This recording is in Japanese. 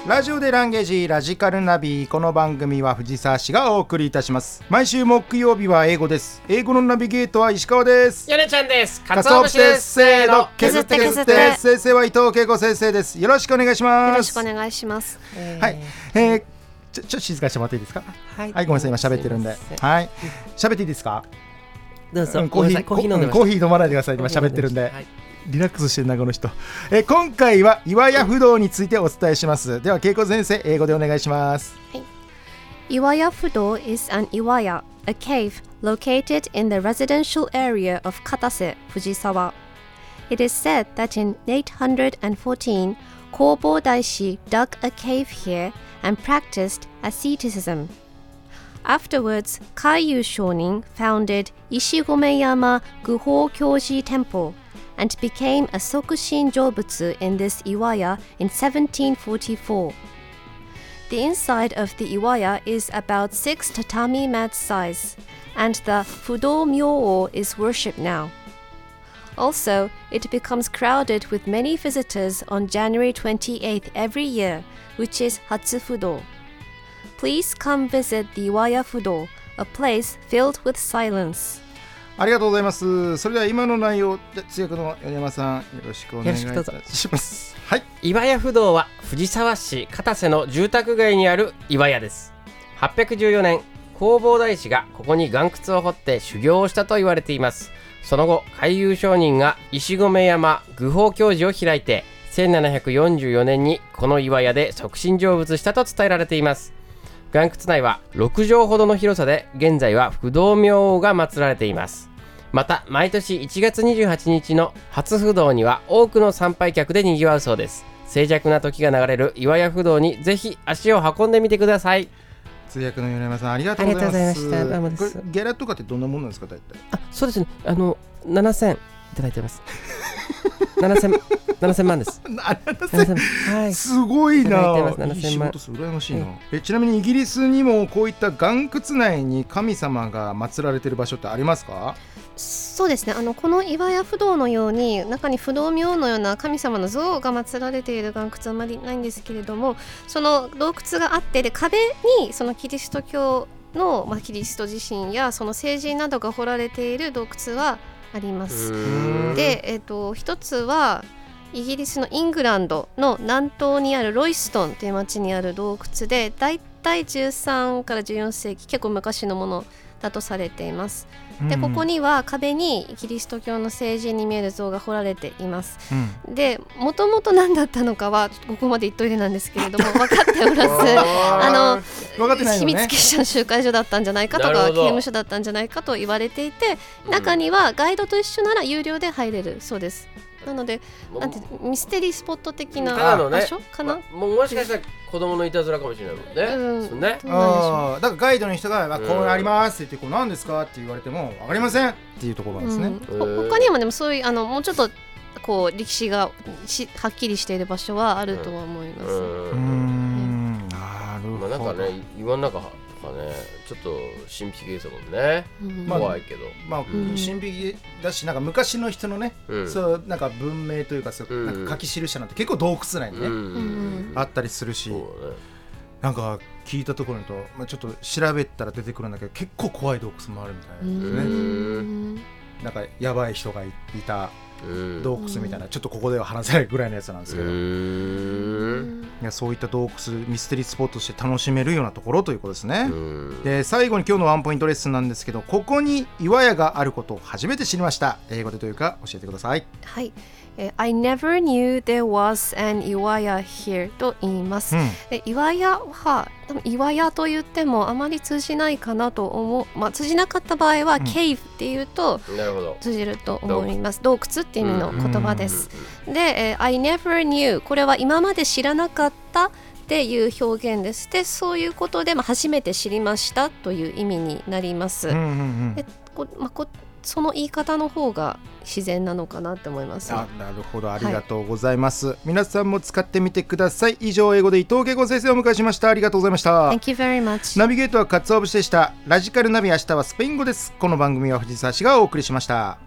ラジオでランゲージラジカルナビ。この番組は藤沢市がお送りいたします。毎週木曜日は英語です。英語のナビゲートは石川です。 ヨネちゃんです。かつお節です。せーの、 削って削って。先生は伊藤恵子先生です。よろしくお願いします。 よろしくお願いします。 はい、ちょっと静かにしてもらっていいですか。はい、ごめんなさい、今喋ってるんで。はい、喋っていいですか。 どうぞ。 コーヒー飲まないでください。今喋ってるんで、はい、リラックスしてるなこの人。今回は岩屋不動についてお伝えします。では恵子先生、英語でお願いします。 はい、岩屋不動 is an iwaya, a cave located in the residential area of Katase, Fujisawa. It is said that in 814, Kobo Daishi dug a cave here and practiced asceticism. Afterwards, Kaiyu Shonin founded Ishigomeyama Guho Kyoji Temple and became a Sokushin Jobutsu in this iwaya in 1744. The inside of the iwaya is about 6 tatami mat size, and the Fudo Myo is worshipped now. Also, it becomes crowded with many visitors on January 28th every year, which is Hatsufudo. Please come visit the Iwaya Fudo, a place filled with silence. ありがとうございます。それでは今の内容で通訳の米山さん、よろしくお願いいたします。はい。 岩屋不動は藤沢市片瀬の住宅街にある岩屋です。814年、弘法大師がここに岩窟を掘って修行をしたと言われています。その後、海遊上人が石込山愚法教寺を開いて、1744年にこの岩屋で即身成仏したと伝えられています。岩窟内は6畳ほどの広さで、現在は不動明王が祀られています。また、毎年1月28日の初不動には多くの参拝客で賑わうそうです。静寂な時が流れる岩屋不動にぜひ足を運んでみてください。 通訳の米山さん、ありがとうございます。 ありがとうございました。どうもです。 これギャラとかってどんなものなんですか、大体。 そうですね、7000いただいてます。7000万です。 はい、すごいな。いい仕事する、羨ましいな。ちなみにイギリスにもこういった岩窟内に神様が祀られている場所ってありますか？ そうですね、この岩屋不動のように中に不動明のような神様の像が祀られている岩窟はあまりないんですけれども、その洞窟があって、で壁にそのキリスト教の、キリスト自身やその聖人などが掘られている洞窟はあります。で、一つはイギリスのイングランドの南東にあるロイストンという町にある洞窟で、だいたい13から14世紀、結構昔のものだとされています。で、ここには壁にキリスト教の聖人に見える像が彫られています。で、もともと何だったのかはここまで言っといてなんですけれども、分かっておらず秘密結社の集会所だったんじゃないかとか刑務所だったんじゃないかと言われていて、中にはガイドと一緒なら有料で入れるそうです。なので、なんてミステリースポット的な場所かな。 もしかしたら子供のいたずらかもしれないもんね。 だからガイドの人がこうありますって言って、こう何ですかって言われても分かりませんっていうところなんですね。 他にもでもそういうもうちょっとこう歴史がはっきりしている場所はあるとは思います。 なるほど。 なんかね、岩の中とかね、ちょっと神秘的ですもんね。怖いけど、 神秘的だし、なんか昔の人のね、そうなんか文明というか、なんか書き記したなんて結構洞窟内にねあったりするし、なんか聞いたところにと、ちょっと調べたら出てくるんだけど、結構怖い洞窟もあるみたいなんですね。なんかやばい人がいた洞窟みたいな、ちょっとここでは話せないぐらいのやつなんですけど、いや、そういった洞窟ミステリースポットとして楽しめるようなところということですね。で、最後に今日のワンポイントレッスンなんですけど、ここに岩屋があることを初めて知りました。英語でというか教えてください。 はい、I never knew there was an Iwaya here と言います。岩屋は岩屋と言ってもあまり通じないかなと思う。通じなかった場合は、ケイブっていうと通じると思います。洞窟っていう意味の言葉です。で、I never knew、 これは今まで知らなかったっていう表現です。で、そういうことで、初めて知りましたという意味になります。その言い方の方が自然なのかなって思います。 なるほど、ありがとうございます。皆さんも使ってみてください。以上、英語で伊藤恵子先生をお迎えしました。ありがとうございました。 Thank you very much。 ナビゲートは勝尾節でした。ラジカルナビ、明日はスペイン語です。この番組は藤沢市がお送りしました。